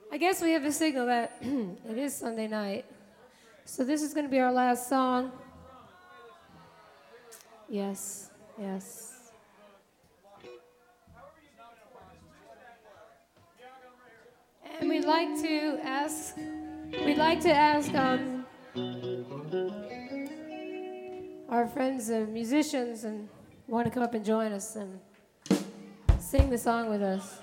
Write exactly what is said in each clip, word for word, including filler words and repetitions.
I guess we have a signal that it is Sunday night. So this is going to be our last song. Yes, yes. And we'd like to ask, we'd like to ask um, our friends and musicians and want to come up and join us and sing the song with us.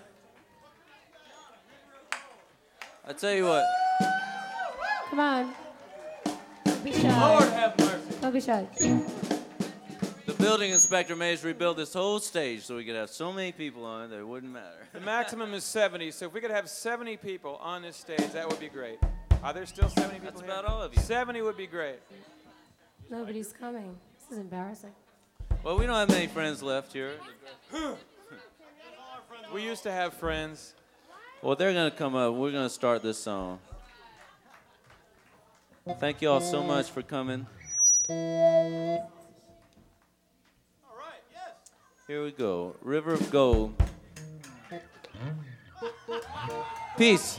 I tell you what. Come on. Don't be shy. Lord have mercy. Don't be shy. The building inspector made us rebuild this whole stage so we could have so many people on it that it wouldn't matter. The maximum is seventy, so if we could have seventy people on this stage, that would be great. Are there still seventy people That's here? about all of you. seventy would be great. Nobody's coming. This is embarrassing. Well, we don't have many friends left here. We used to have friends. Well, they're going to come up. We're going to start this song. Thank you all so much for coming. All right, yes. Here we go. River of Gold. Peace.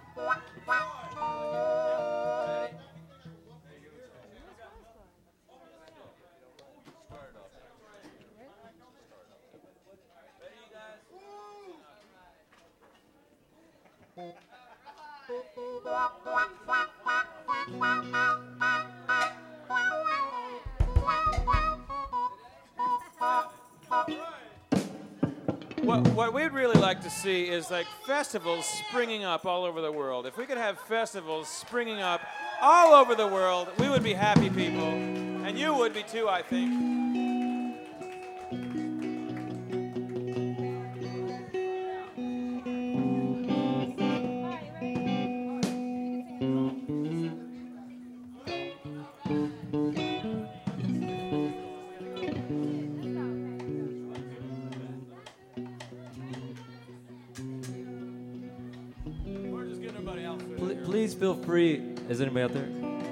What, what we'd really like to see is like festivals springing up all over the world. If we could have festivals springing up all over the world, we would be happy people. And you would be too, I think. Please feel free. Is anybody out there?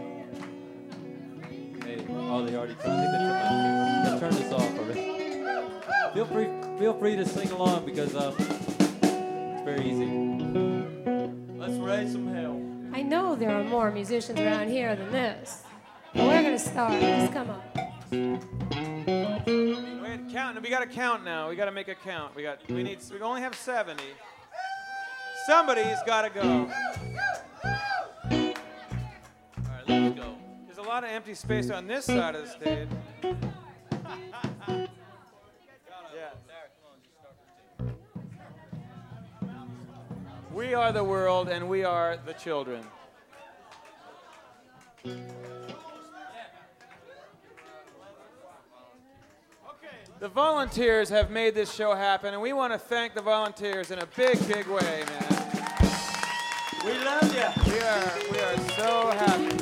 Hey, oh, they already turned. I think they turned, they turned this off already. Feel free. Feel free to sing along because um, it's very easy. Let's raise some hell. I know there are more musicians around here than this. But we're going to start. Just come up. Wait, count. We got to count now. We got to make a count. We got. We need. We only have seventy. Somebody's got to go. Let's go. There's a lot of empty space on this side of the stage. Yeah. We are the world and we are the children. The volunteers have made this show happen, and we want to thank the volunteers in a big, big way, man. We love you. We are, we are so happy.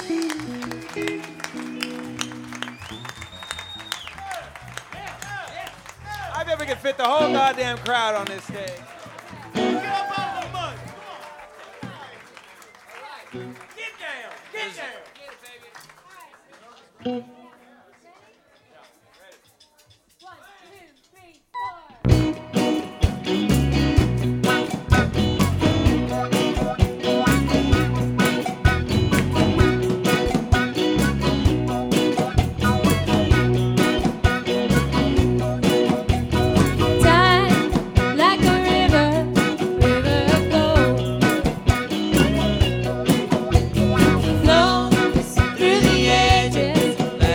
I bet we could fit the whole goddamn crowd on this stage. Get up out of the mud. Come on. Get down. Get down. Get it, baby. Flows through the edges.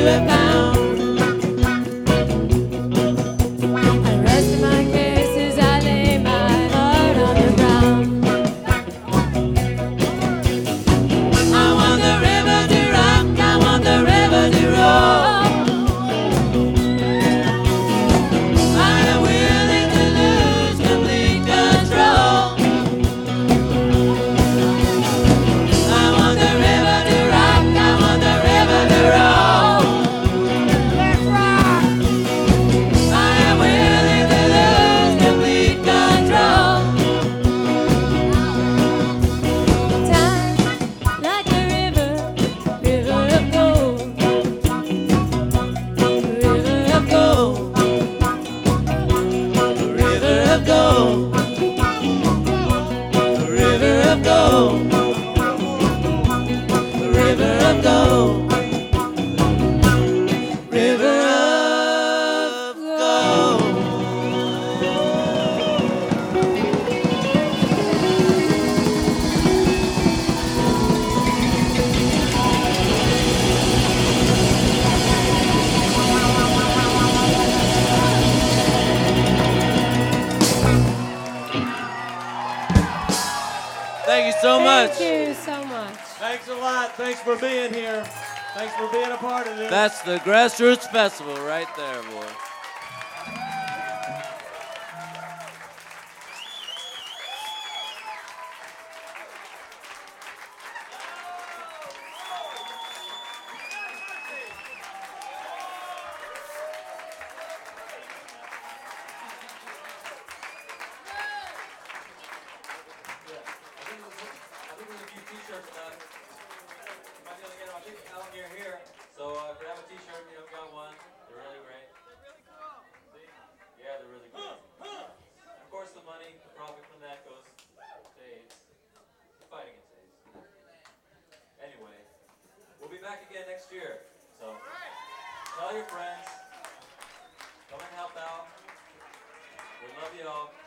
have found. I rest in my case as I lay my heart on the ground. I want the river to rock, I want the river to roll. I am willing to lose complete control. I want the river to rock, I want the river to roll. Let's rock. I am willing to lose complete control. Time like a river, river of gold, river of gold, River of gold, river of gold, river of gold, river of gold. Thank you so much. Thank you so much. Thanks a lot. Thanks for being here. Thanks for being a part of this. That's the Grassroots Festival right there, boy. I think there's a few t-shirts left. You might be able to get them. I think out near here. So uh, if you have a t-shirt and you haven't got one, they're really great. They're really cool. See? Yeah, they're really cool. And of course, the money, the profit from that goes to AIDS. The fight against AIDS. Anyway, we'll be back again next year. So tell your friends. Come and help out. We love you all.